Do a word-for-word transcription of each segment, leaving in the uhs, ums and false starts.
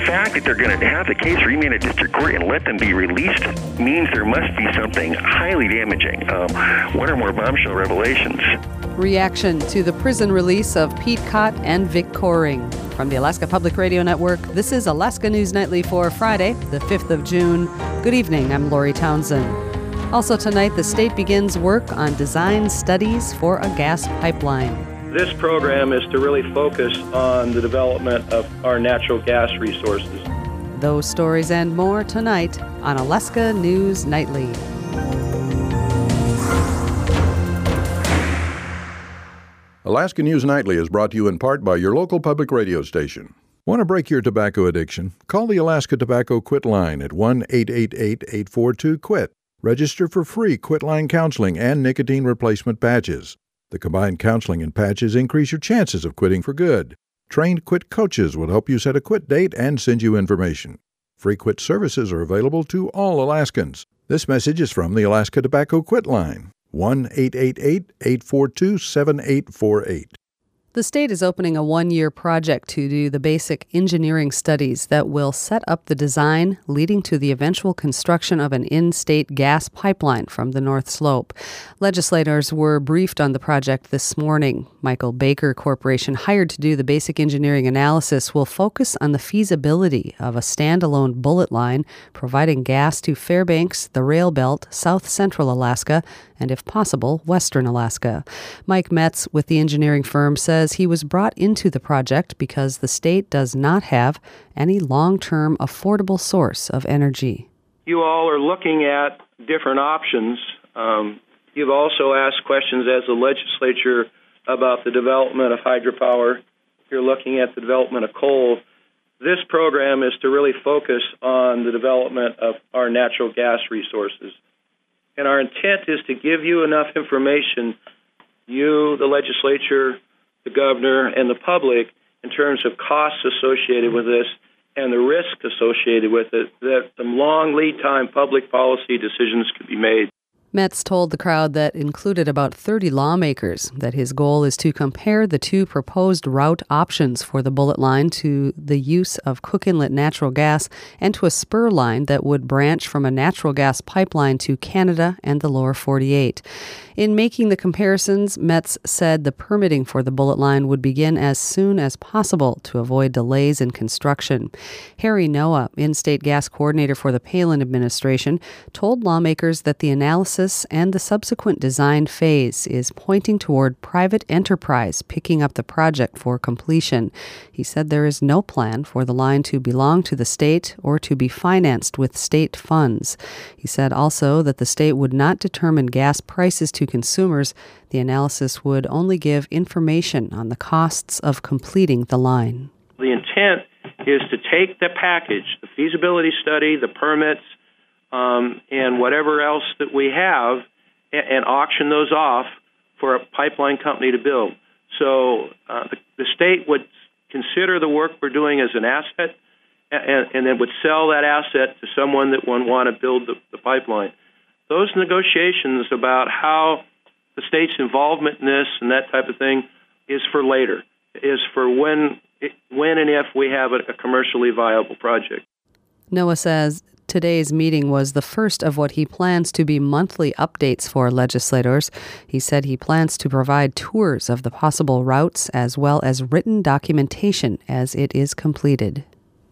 fact that they're going to have the case remanded to district court and let them be released means there must be something highly damaging, um, one or more bombshell revelations. Reaction to the prison release of Pete Cott and Vic Coring. From the Alaska Public Radio Network, this is Alaska News Nightly for Friday, the fifth of June. Good evening, I'm Lori Townsend. Also tonight, the state begins work on design studies for a gas pipeline. This program is to really focus on the development of our natural gas resources. Those stories and more tonight on Alaska News Nightly. Alaska News Nightly is brought to you in part by your local public radio station. Want to break your tobacco addiction? Call the Alaska Tobacco Quit Line at one eight eight eight, eight four two, quit. Register for free Quit Line counseling and nicotine replacement patches. The combined counseling and patches increase your chances of quitting for good. Trained quit coaches will help you set a quit date and send you information. Free quit services are available to all Alaskans. This message is from the Alaska Tobacco Quit Line. one eight eight eight, eight four two, seven eight four eight. The state is opening a one-year project to do the basic engineering studies that will set up the design leading to the eventual construction of an in-state gas pipeline from the North Slope. Legislators were briefed on the project this morning. Michael Baker Corporation, hired to do the basic engineering analysis, will focus on the feasibility of a standalone bullet line providing gas to Fairbanks, the Rail Belt, South Central Alaska, and if possible, Western Alaska. Mike Metz with the engineering firm says he was brought into the project because the state does not have any long-term affordable source of energy. You all are looking at different options. Um, you've also asked questions as a legislature about the development of hydropower. You're looking at the development of coal. This program is to really focus on the development of our natural gas resources. And our intent is to give you enough information, you, the legislature, the governor, and the public, in terms of costs associated with this and the risk associated with it, that the long lead time public policy decisions could be made. Metz told the crowd that included about thirty lawmakers that his goal is to compare the two proposed route options for the bullet line to the use of Cook Inlet natural gas and to a spur line that would branch from a natural gas pipeline to Canada and the lower forty-eight. In making the comparisons, Metz said the permitting for the bullet line would begin as soon as possible to avoid delays in construction. Harry Noah, in-state gas coordinator for the Palin administration, told lawmakers that the analysis and the subsequent design phase is pointing toward private enterprise picking up the project for completion. He said there is no plan for the line to belong to the state or to be financed with state funds. He said also that the state would not determine gas prices to consumers. The analysis would only give information on the costs of completing the line. The intent is to take the package, the feasibility study, the permits, Um, and whatever else that we have, and, and auction those off for a pipeline company to build. So uh, the, the state would consider the work we're doing as an asset, and, and then would sell that asset to someone that would want to build the, the pipeline. Those negotiations about how the state's involvement in this and that type of thing is for later, is for when, when and if we have a, a commercially viable project. Noah says today's meeting was the first of what he plans to be monthly updates for legislators. He said he plans to provide tours of the possible routes as well as written documentation as it is completed.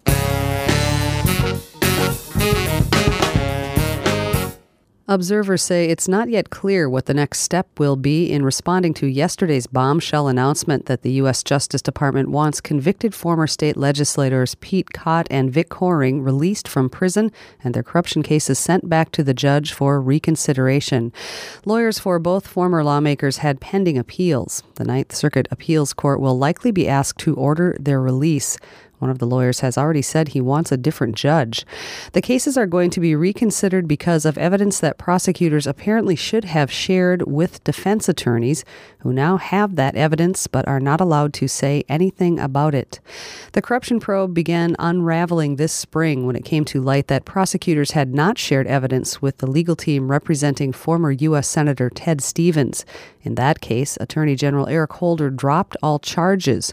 Observers say it's not yet clear what the next step will be in responding to yesterday's bombshell announcement that the U S Justice Department wants convicted former state legislators Pete Cott and Vic Coring released from prison and their corruption cases sent back to the judge for reconsideration. Lawyers for both former lawmakers had pending appeals. The Ninth Circuit Appeals Court will likely be asked to order their release. One of the lawyers has already said he wants a different judge. The cases are going to be reconsidered because of evidence that prosecutors apparently should have shared with defense attorneys who now have that evidence but are not allowed to say anything about it. The corruption probe began unraveling this spring when it came to light that prosecutors had not shared evidence with the legal team representing former U S Senator Ted Stevens. In that case, Attorney General Eric Holder dropped all charges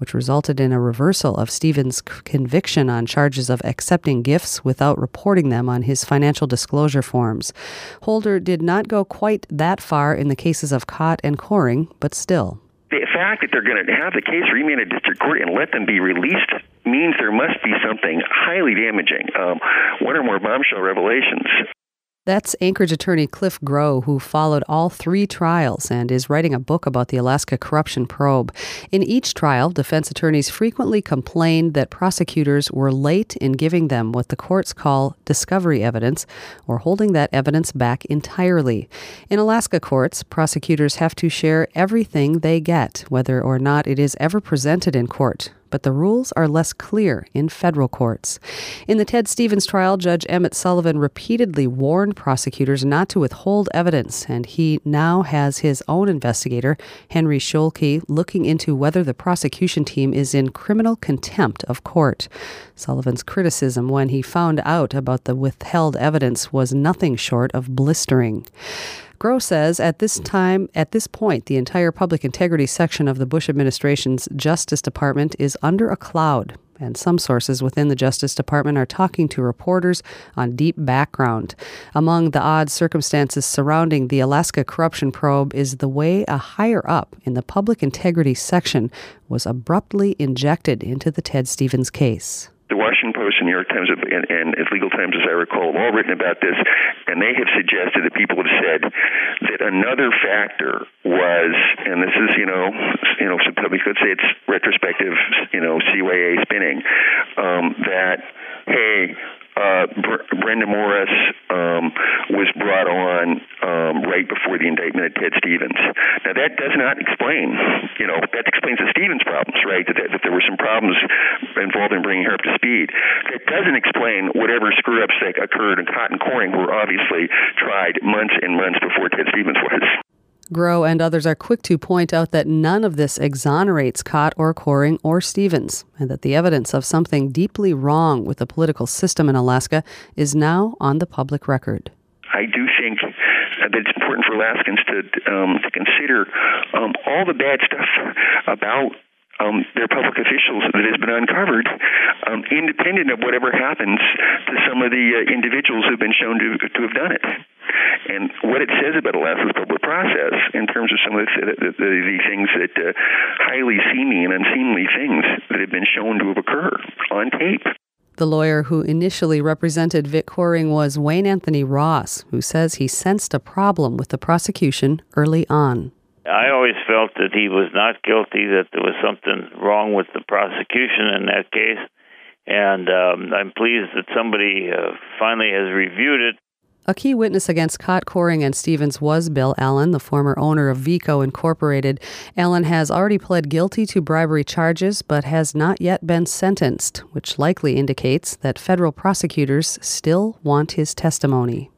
which resulted in a reversal of Stevens' conviction on charges of accepting gifts without reporting them on his financial disclosure forms. Holder did not go quite that far in the cases of Cott and Coring, but still. The fact that they're going to have the case remanded to district court and let them be released means there must be something highly damaging, um, one or more bombshell revelations. That's Anchorage attorney Cliff Groh, who followed all three trials and is writing a book about the Alaska corruption probe. In each trial, defense attorneys frequently complained that prosecutors were late in giving them what the courts call discovery evidence, or holding that evidence back entirely. In Alaska courts, prosecutors have to share everything they get, whether or not it is ever presented in court. But the rules are less clear in federal courts. In the Ted Stevens trial, Judge Emmett Sullivan repeatedly warned prosecutors not to withhold evidence, and he now has his own investigator, Henry Scholke, looking into whether the prosecution team is in criminal contempt of court. Sullivan's criticism when he found out about the withheld evidence was nothing short of blistering. Groh says at this time, at this point, the entire public integrity section of the Bush administration's Justice Department is under a cloud, and some sources within the Justice Department are talking to reporters on deep background. Among the odd circumstances surrounding the Alaska corruption probe is the way a higher up in the public integrity section was abruptly injected into the Ted Stevens case. The Washington Post and New York Times and, and Legal Times, as I recall, have all written about this, and they have suggested that people have said that another factor was, and this is, you know, you know, so we could say it's retrospective, you know, C Y A spinning, um, that, hey, uh, Br- Brenda Morris um, was brought on um, right before the indictment of Ted Stevens. Now, that does not explain, you know, that explains the Stevens problems, right, that, that there were some problems involved in bringing her up to speed. That doesn't explain whatever screw-ups that occurred in Cott and Coring, who were obviously tried months and months before Ted Stevens was. Groh and others are quick to point out that none of this exonerates Cott or Coring or Stevens, and that the evidence of something deeply wrong with the political system in Alaska is now on the public record. I do think that it's important for Alaskans to um, to consider um, all the bad stuff about Um, their public officials that has been uncovered, um, independent of whatever happens to some of the uh, individuals who have been shown to, to have done it. And what it says about Alaska's public process in terms of some of the, the, the, the things that uh, highly seamy and unseemly things that have been shown to have occurred on tape. The lawyer who initially represented Vic Coring was Wayne Anthony Ross, who says he sensed a problem with the prosecution early on. I always felt that he was not guilty, that there was something wrong with the prosecution in that case, and um, I'm pleased that somebody uh, finally has reviewed it. A key witness against Cott, Coring, and Stevens was Bill Allen, the former owner of Vico Incorporated. Allen has already pled guilty to bribery charges, but has not yet been sentenced, which likely indicates that federal prosecutors still want his testimony.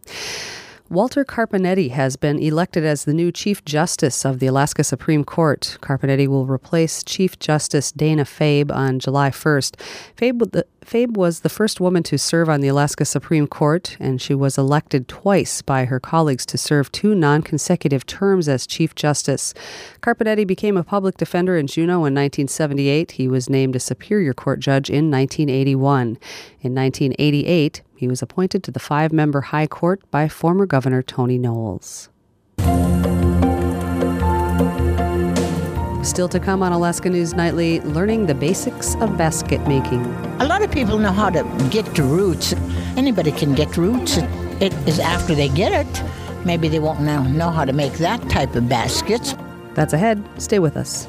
Walter Carpenetti has been elected as the new Chief Justice of the Alaska Supreme Court. Carpenetti will replace Chief Justice Dana Fabe on July first. Fabe, Fabe was the first woman to serve on the Alaska Supreme Court, and she was elected twice by her colleagues to serve two non-consecutive terms as Chief Justice. Carpenetti became a public defender in Juneau in nineteen seventy-eight. He was named a Superior Court judge in nineteen eighty-one. In nineteen eighty-eight, he was appointed to the five-member High Court by former Governor Tony Knowles. Still to come on Alaska News Nightly, learning the basics of basket making. A lot of people know how to get to roots. Anybody can get roots. It is after they get it, maybe they won't now know how to make that type of baskets. That's ahead. Stay with us.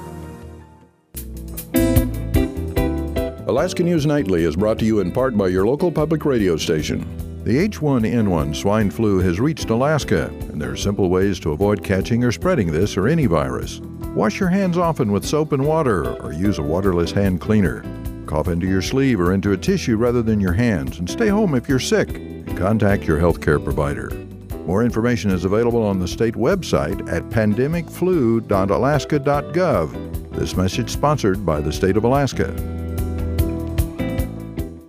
Alaska News Nightly is brought to you in part by your local public radio station. The H one N one swine flu has reached Alaska, and there are simple ways to avoid catching or spreading this or any virus. Wash your hands often with soap and water, or use a waterless hand cleaner. Cough into your sleeve or into a tissue rather than your hands, and stay home if you're sick, and contact your healthcare provider. More information is available on the state website at pandemic flu dot alaska dot gov. This message sponsored by the state of Alaska.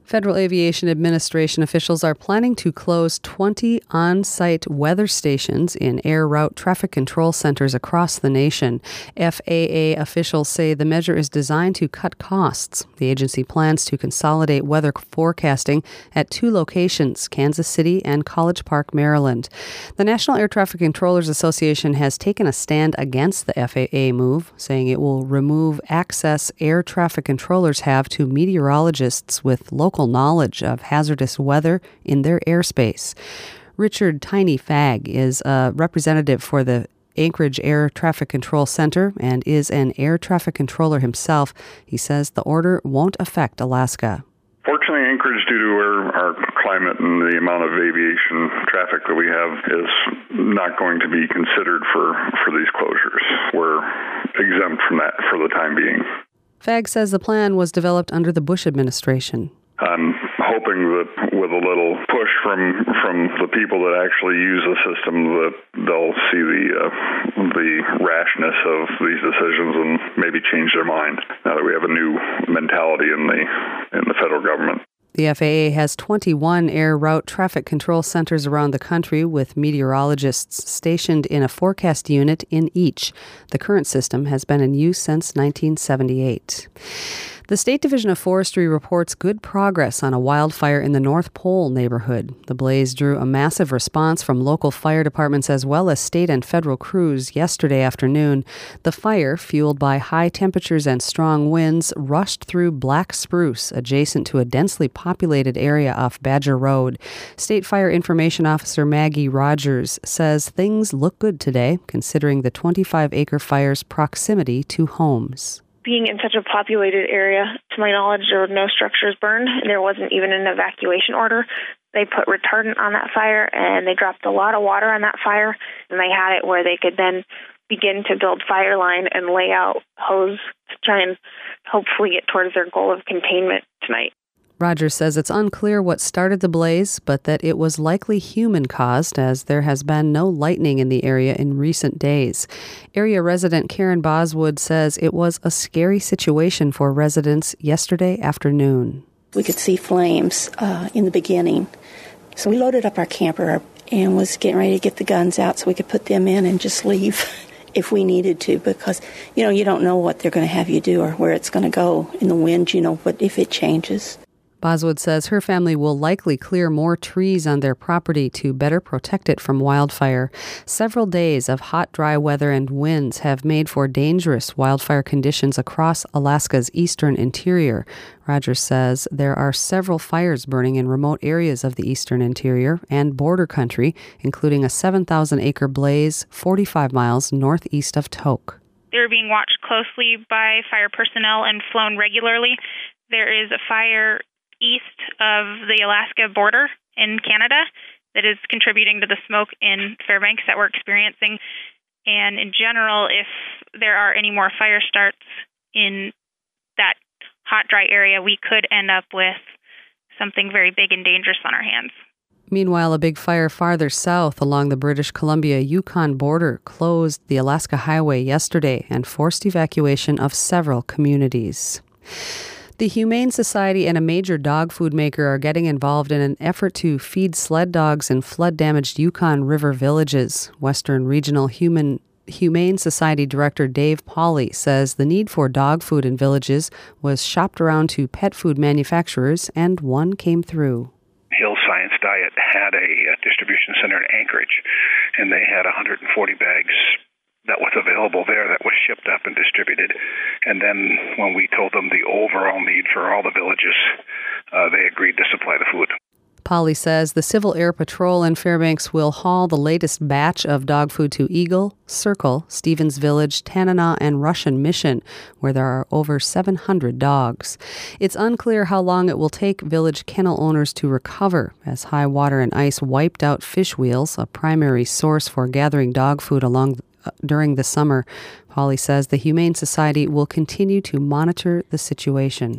Federal Aviation Administration officials are planning to close twenty on-site weather stations in air route traffic control centers across the nation. F A A officials say the measure is designed to cut costs. The agency plans to consolidate weather forecasting at two locations, Kansas City and College Park, Maryland. The National Air Traffic Controllers Association has taken a stand against the F A A move, saying it will remove access air traffic controllers have to meteorologists with local knowledge of hazardous weather in their airspace. Richard Tiny Fagg is a representative for the Anchorage Air Traffic Control Center and is an air traffic controller himself. He says the order won't affect Alaska. Fortunately, Anchorage, due to our, our climate and the amount of aviation traffic that we have, is not going to be considered for, for these closures. We're exempt from that for the time being. Fagg says the plan was developed under the Bush administration. I'm hoping that with a little push from from the people that actually use the system, that they'll see the uh, the rashness of these decisions and maybe change their mind now that we have a new mentality in the in the federal government. The F A A has twenty-one air route traffic control centers around the country with meteorologists stationed in a forecast unit in each. The current system has been in use since nineteen seventy-eight. The State Division of Forestry reports good progress on a wildfire in the North Pole neighborhood. The blaze drew a massive response from local fire departments as well as state and federal crews yesterday afternoon. The fire, fueled by high temperatures and strong winds, rushed through black spruce adjacent to a densely populated area off Badger Road. State Fire Information Officer Maggie Rogers says things look good today, considering the twenty-five acre fire's proximity to homes. Being in such a populated area, to my knowledge, there were no structures burned, and there wasn't even an evacuation order. They put retardant on that fire, and they dropped a lot of water on that fire, and they had it where they could then begin to build fire line and lay out hose to try and hopefully get towards their goal of containment tonight. Rogers says it's unclear what started the blaze, but that it was likely human-caused, as there has been no lightning in the area in recent days. Area resident Karen Boswood says it was a scary situation for residents yesterday afternoon. We could see flames uh, in the beginning, so we loaded up our camper and was getting ready to get the guns out so we could put them in and just leave if we needed to, because, you know, you don't know what they're going to have you do or where it's going to go in the wind, you know, what if it changes. Boswood says her family will likely clear more trees on their property to better protect it from wildfire. Several days of hot, dry weather and winds have made for dangerous wildfire conditions across Alaska's eastern interior. Rogers says there are several fires burning in remote areas of the eastern interior and border country, including a seven thousand acre blaze forty-five miles northeast of Tok. They're being watched closely by fire personnel and flown regularly. There is a fire east of the Alaska border in Canada that is contributing to the smoke in Fairbanks that we're experiencing. And in general, if there are any more fire starts in that hot, dry area, we could end up with something very big and dangerous on our hands. Meanwhile, a big fire farther south along the British Columbia-Yukon border closed the Alaska Highway yesterday and forced evacuation of several communities. The Humane Society and a major dog food maker are getting involved in an effort to feed sled dogs in flood-damaged Yukon River villages. Western Regional Human Humane Society Director Dave Pauley says the need for dog food in villages was shopped around to pet food manufacturers, and one came through. Hill Science Diet had a, a distribution center in Anchorage, and they had one hundred forty bags that was available there that was shipped up and distributed. And then when we told them the overall need for all the villages, uh, they agreed to supply the food. Pauley says the Civil Air Patrol in Fairbanks will haul the latest batch of dog food to Eagle, Circle, Stevens Village, Tanana, and Russian Mission, where there are over seven hundred dogs. It's unclear how long it will take village kennel owners to recover, as high water and ice wiped out fish wheels, a primary source for gathering dog food along uh, during the summer. Pauley says the Humane Society will continue to monitor the situation.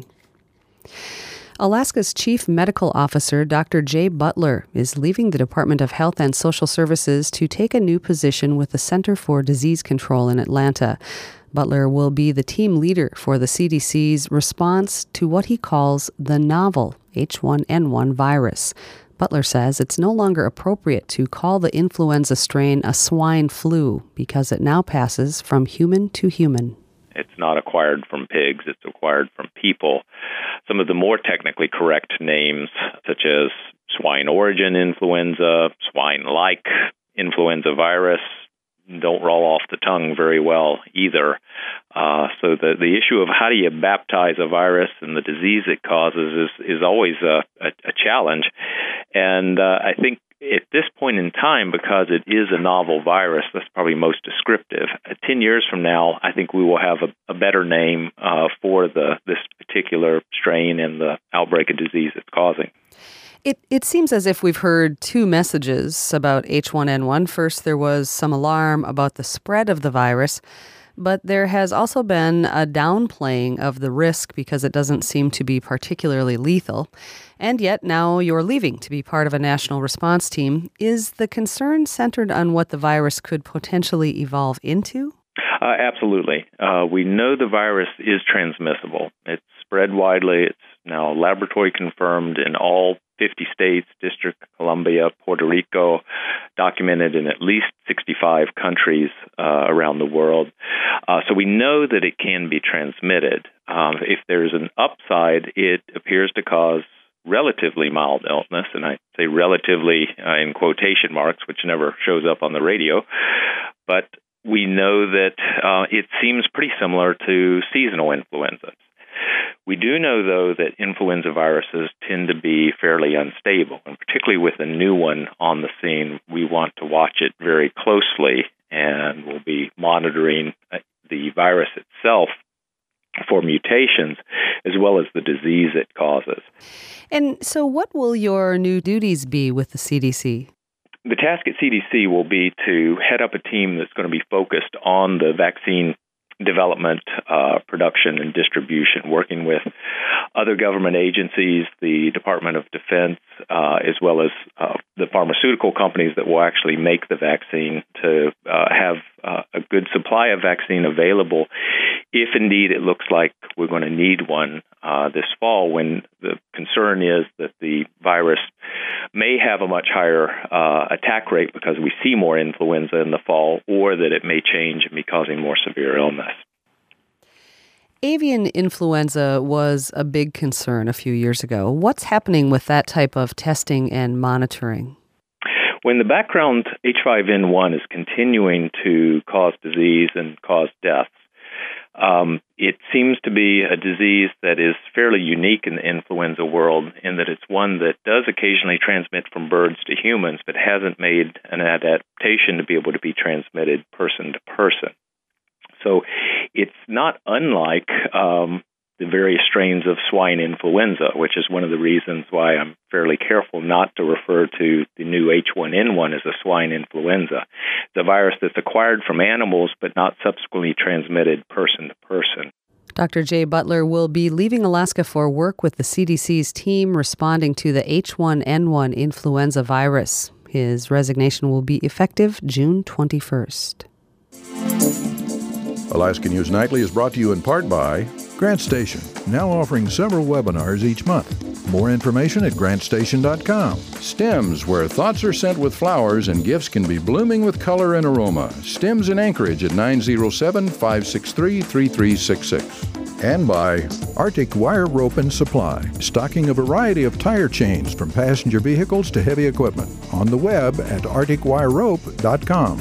Alaska's Chief Medical Officer, Doctor Jay Butler, is leaving the Department of Health and Social Services to take a new position with the Center for Disease Control in Atlanta. Butler will be the team leader for the C D C's response to what he calls the novel H one N one virus. Butler says it's no longer appropriate to call the influenza strain a swine flu because it now passes from human to human. It's not acquired from pigs, it's acquired from people. Some of the more technically correct names, such as swine origin influenza, swine-like influenza virus, don't roll off the tongue very well either. Uh, so the the issue of how do you baptize a virus and the disease it causes is, is always a, a, a challenge. And uh, I think at this point in time, because it is a novel virus, that's probably most descriptive. Uh, Ten years from now, I think we will have a, a better name uh, for the this particular strain and the outbreak of disease it's causing. It it seems as if we've heard two messages about H one N one. First, there was some alarm about the spread of the virus, but there has also been a downplaying of the risk because it doesn't seem to be particularly lethal. And yet now you're leaving to be part of a national response team. Is the concern centered on what the virus could potentially evolve into? Uh, absolutely. Uh, we know the virus is transmissible. It's spread widely. It's now laboratory confirmed in all fifty states, District of Columbia, Puerto Rico, documented in at least sixty-five countries uh, around the world. Uh, so we know that it can be transmitted. Um, if there's an upside, it appears to cause relatively mild illness, and I say relatively uh, in quotation marks, which never shows up on the radio. But we know that uh, it seems pretty similar to seasonal influenza. We do know, though, that influenza viruses tend to be fairly unstable, and particularly with a new one on the scene, we want to watch it very closely, and we'll be monitoring the virus itself for mutations as well as the disease it causes. And so what will your new duties be with the C D C? The task at C D C will be to head up a team that's going to be focused on the vaccine development, uh, production, and distribution, working with other government agencies, the Department of Defense, uh, as well as uh, the pharmaceutical companies that will actually make the vaccine to uh, have uh, a good supply of vaccine available if indeed it looks like we're going to need one uh, this fall, when the concern is that the virus may have a much higher uh, attack rate because we see more influenza in the fall, or that it may change and be causing more severe illness. Avian influenza was a big concern a few years ago. What's happening with that type of testing and monitoring? When the background H five N one is continuing to cause disease and cause deaths, Um, it seems to be a disease that is fairly unique in the influenza world, in that it's one that does occasionally transmit from birds to humans, but hasn't made an adaptation to be able to be transmitted person to person. So it's not unlike um, the various strains of swine influenza, which is one of the reasons why I'm fairly careful not to refer to the new H one N one as a swine influenza. It's a virus that's acquired from animals but not subsequently transmitted person to person. Doctor Jay Butler will be leaving Alaska for work with the C D C's team responding to the H one N one influenza virus. His resignation will be effective June twenty-first. Alaska News Nightly is brought to you in part by Grant Station, now offering several webinars each month. More information at grant station dot com. Stems, where thoughts are sent with flowers and gifts can be blooming with color and aroma. Stems in Anchorage at nine oh seven, five six three, three three six six. And by Arctic Wire Rope and Supply, stocking a variety of tire chains from passenger vehicles to heavy equipment. On the web at arctic wire rope dot com.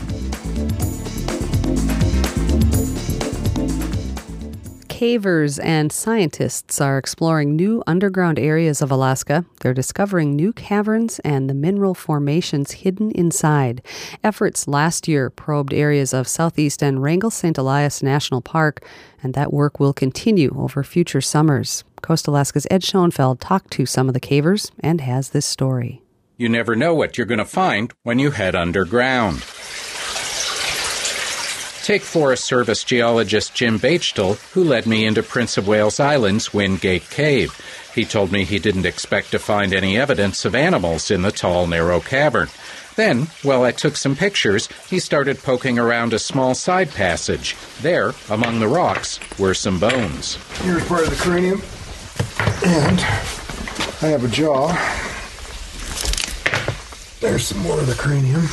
Cavers and scientists are exploring new underground areas of Alaska. They're discovering new caverns and the mineral formations hidden inside. Efforts last year probed areas of southeast and Wrangell Saint Elias National Park, and that work will continue over future summers. Coast Alaska's Ed Schoenfeld talked to some of the cavers and has this story. You never know what you're going to find when you head underground. Take Forest Service geologist Jim Bechtel, who led me into Prince of Wales Island's Wingate Cave. He told me he didn't expect to find any evidence of animals in the tall, narrow cavern. Then, while I took some pictures, he started poking around a small side passage. There, among the rocks, were some bones. Here's part of the cranium, and I have a jaw. There's some more of the cranium.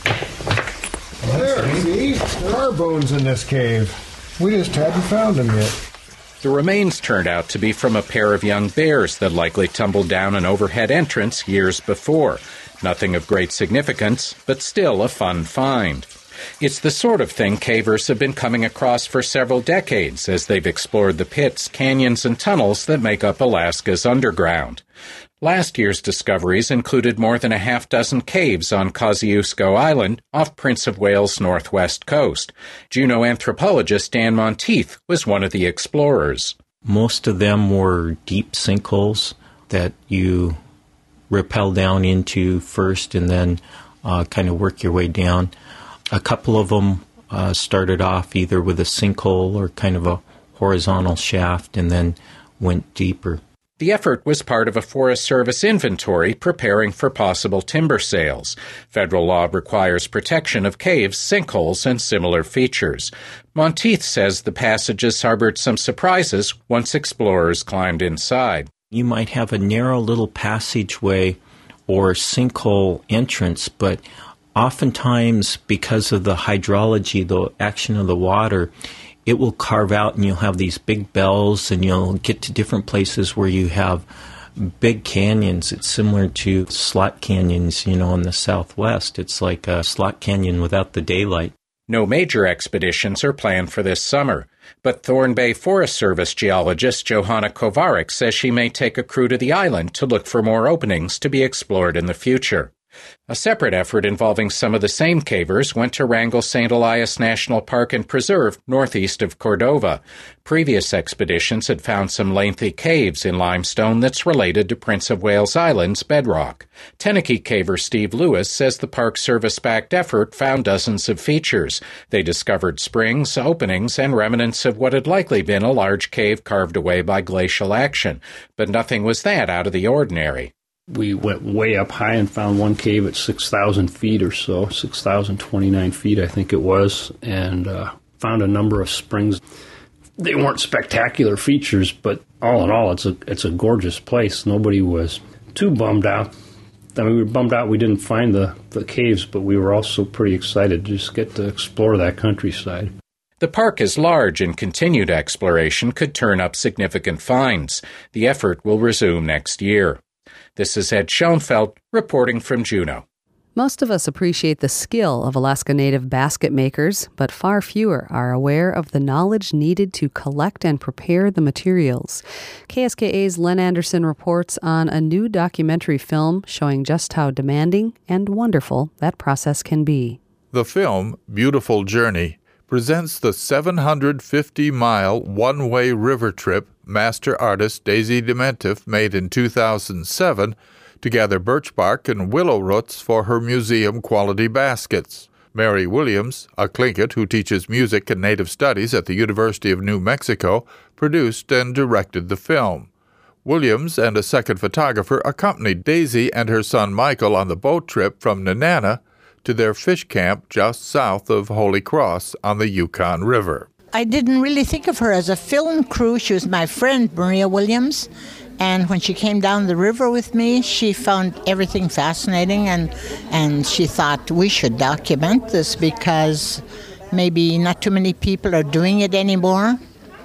There, see? There are bones in this cave. We just hadn't found them yet. The remains turned out to be from a pair of young bears that likely tumbled down an overhead entrance years before. Nothing of great significance, but still a fun find. It's the sort of thing cavers have been coming across for several decades as they've explored the pits, canyons, and tunnels that make up Alaska's underground. Last year's discoveries included more than a half dozen caves on Kosciuszko Island off Prince of Wales' northwest coast. Juneau anthropologist Dan Monteith was one of the explorers. Most of them were deep sinkholes that you rappel down into first and then uh, kind of work your way down. A couple of them uh, started off either with a sinkhole or kind of a horizontal shaft and then went deeper. The effort was part of a Forest Service inventory preparing for possible timber sales. Federal law requires protection of caves, sinkholes, and similar features. Monteith says the passages harbored some surprises once explorers climbed inside. You might have a narrow little passageway or sinkhole entrance, but oftentimes because of the hydrology, the action of the water, it will carve out and you'll have these big bells and you'll get to different places where you have big canyons. It's similar to slot canyons, you know, in the southwest. It's like a slot canyon without the daylight. No major expeditions are planned for this summer, but Thorn Bay Forest Service geologist Johanna Kovarik says she may take a crew to the island to look for more openings to be explored in the future. A separate effort involving some of the same cavers went to Wrangell Saint Elias National Park and Preserve, northeast of Cordova. Previous expeditions had found some lengthy caves in limestone that's related to Prince of Wales Island's bedrock. Tenakee caver Steve Lewis says the Park Service-backed effort found dozens of features. They discovered springs, openings, and remnants of what had likely been a large cave carved away by glacial action, but nothing was that out of the ordinary. We went way up high and found one cave at six thousand feet or so, six thousand twenty-nine feet I think it was, and uh, found a number of springs. They weren't spectacular features, but all in all, it's a it's a gorgeous place. Nobody was too bummed out. I mean, we were bummed out we didn't find the, the caves, but we were also pretty excited to just get to explore that countryside. The park is large, and continued exploration could turn up significant finds. The effort will resume next year. This is Ed Schoenfeld reporting from Juneau. Most of us appreciate the skill of Alaska Native basket makers, but far fewer are aware of the knowledge needed to collect and prepare the materials. K S K A's Len Anderson reports on a new documentary film showing just how demanding and wonderful that process can be. The film, Beautiful Journey, presents the seven hundred fifty mile one-way river trip master artist Daisy Dementif made in two thousand seven to gather birch bark and willow roots for her museum-quality baskets. Mary Williams, a Tlingit who teaches music and native studies at the University of New Mexico, produced and directed the film. Williams and a second photographer accompanied Daisy and her son Michael on the boat trip from Nenana to their fish camp just south of Holy Cross on the Yukon River. I didn't really think of her as a film crew. She was my friend, Maria Williams, and when she came down the river with me, she found everything fascinating, and, and she thought we should document this because maybe not too many people are doing it anymore.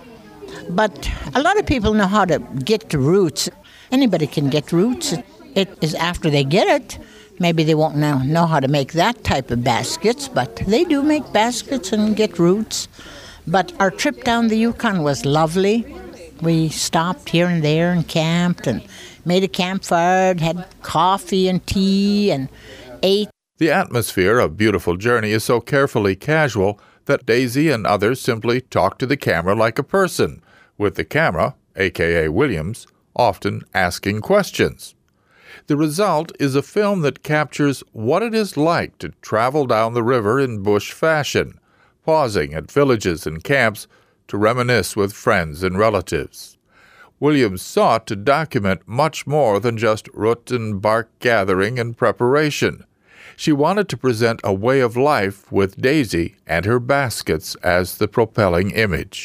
But a lot of people know how to get to roots. Anybody can get roots. It is after they get it. Maybe they won't know, know how to make that type of baskets, but they do make baskets and get roots. But our trip down the Yukon was lovely. We stopped here and there and camped and made a campfire, had coffee and tea and ate. The atmosphere of Beautiful Journey is so carefully casual that Daisy and others simply talk to the camera like a person, with the camera, a k a. Williams, often asking questions. The result is a film that captures what it is like to travel down the river in bush fashion, pausing at villages and camps to reminisce with friends and relatives. Williams sought to document much more than just root and bark gathering and preparation. She wanted to present a way of life with Daisy and her baskets as the propelling image.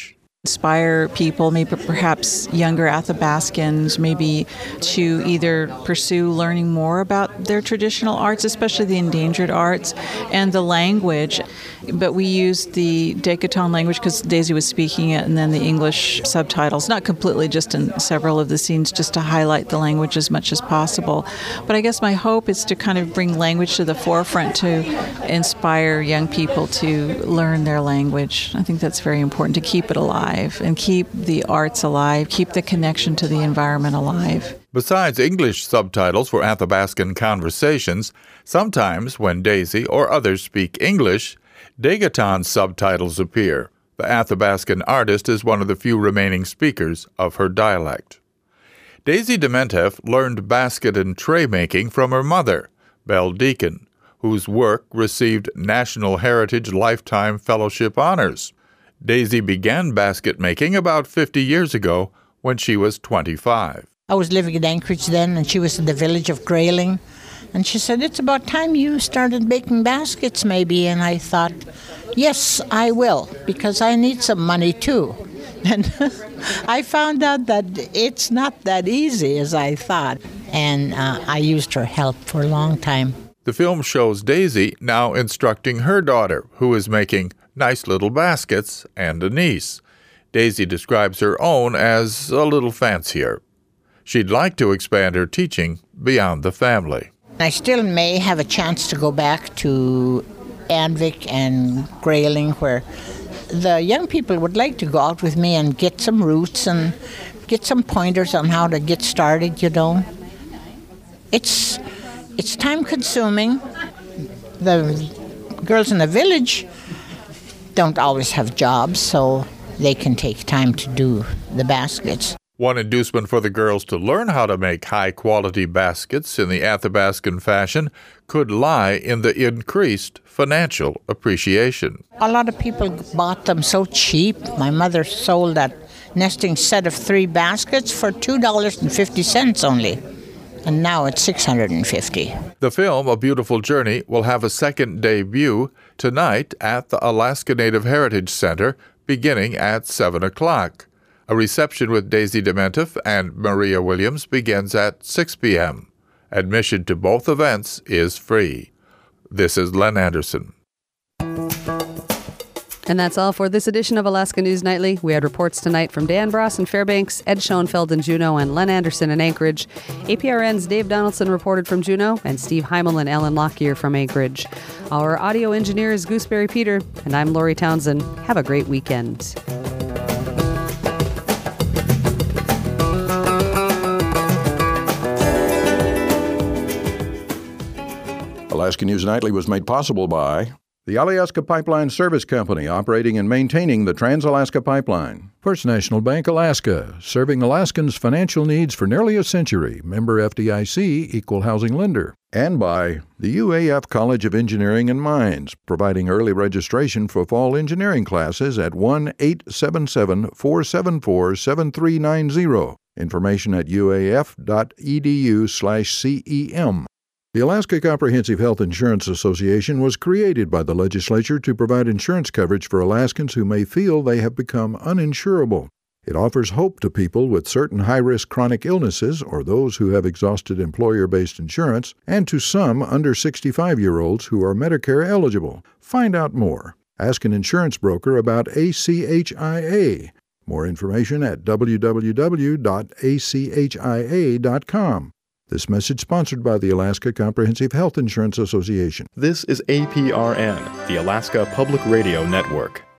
inspire people, maybe perhaps younger Athabascans, maybe to either pursue learning more about their traditional arts, especially the endangered arts, and the language. But we used the Dakotan language because Daisy was speaking it, and then the English subtitles, not completely, just in several of the scenes, just to highlight the language as much as possible. But I guess my hope is to kind of bring language to the forefront to inspire young people to learn their language. I think that's very important, to keep it alive and keep the arts alive, keep the connection to the environment alive. Besides English subtitles for Athabascan conversations, sometimes when Daisy or others speak English, Dakotan subtitles appear. The Athabascan artist is one of the few remaining speakers of her dialect. Daisy Dementeff learned basket and tray making from her mother, Belle Deacon, whose work received National Heritage Lifetime Fellowship honors. Daisy began basket making about fifty years ago when she was twenty-five. I was living in Anchorage then, and she was in the village of Grayling. And she said, it's about time you started making baskets maybe. And I thought, yes, I will, because I need some money too. And I found out that it's not that easy as I thought. And uh, I used her help for a long time. The film shows Daisy now instructing her daughter, who is making nice little baskets, and a niece. Daisy describes her own as a little fancier. She'd like to expand her teaching beyond the family. I still may have a chance to go back to Anvik and Grayling, where the young people would like to go out with me and get some roots and get some pointers on how to get started, you know. It's, it's time-consuming. The girls in the village don't always have jobs, so they can take time to do the baskets. One inducement for the girls to learn how to make high-quality baskets in the Athabascan fashion could lie in the increased financial appreciation. A lot of people bought them so cheap. My mother sold that nesting set of three baskets for two dollars and fifty cents only, and now it's six hundred fifty dollars. The film, A Beautiful Journey, will have a second debut tonight at the Alaska Native Heritage Center beginning at seven o'clock. A reception with Daisy Dementeff and Maria Williams begins at six p.m. Admission to both events is free. This is Len Anderson. And that's all for this edition of Alaska News Nightly. We had reports tonight from Dan Bross in Fairbanks, Ed Schoenfeld in Juneau, and Len Anderson in Anchorage. A P R N's Dave Donaldson reported from Juneau, and Steve Heimel and Ellen Lockyer from Anchorage. Our audio engineer is Gooseberry Peter, and I'm Lori Townsend. Have a great weekend. Alaska News Nightly was made possible by the Alaska Pipeline Service Company, operating and maintaining the Trans-Alaska Pipeline. First National Bank Alaska, serving Alaskans' financial needs for nearly a century. Member F D I C, equal housing lender. And by the U A F College of Engineering and Mines, providing early registration for fall engineering classes at one eight seven seven, four seven four, seven three nine zero. Information at uaf.edu slash CEM. The Alaska Comprehensive Health Insurance Association was created by the legislature to provide insurance coverage for Alaskans who may feel they have become uninsurable. It offers hope to people with certain high-risk chronic illnesses or those who have exhausted employer-based insurance, and to some under sixty-five-year-olds who are Medicare eligible. Find out more. Ask an insurance broker about A C H I A. More information at w w w dot a c h i a dot com. This message sponsored by the Alaska Comprehensive Health Insurance Association. This is A P R N, the Alaska Public Radio Network.